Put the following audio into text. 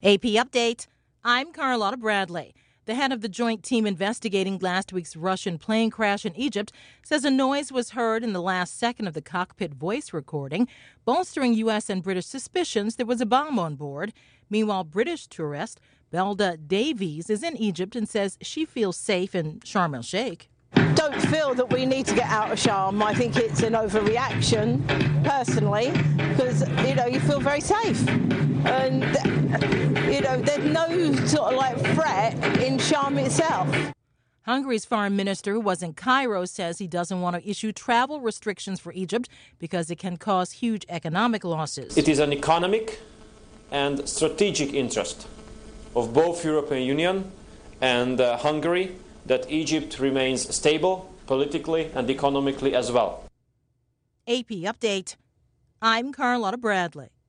AP Update. I'm Carlotta Bradley. The head of the joint team investigating last week's Russian plane crash in Egypt says a noise was heard in the last second of the cockpit voice recording, bolstering U.S. and British suspicions there was a bomb on board. Meanwhile, British tourist Belda Davies is in Egypt and says she feels safe in Sharm el-Sheikh. Don't feel that we need to get out of Sharm. I think it's an overreaction, personally, because, you feel very safe. And, there's no sort of threat in Sharm itself. Hungary's foreign minister, who was in Cairo, says he doesn't want to issue travel restrictions for Egypt because it can cause huge economic losses. It is an economic and strategic interest of both European Union and Hungary that Egypt remains stable politically and economically as well. AP Update. I'm Carlotta Bradley.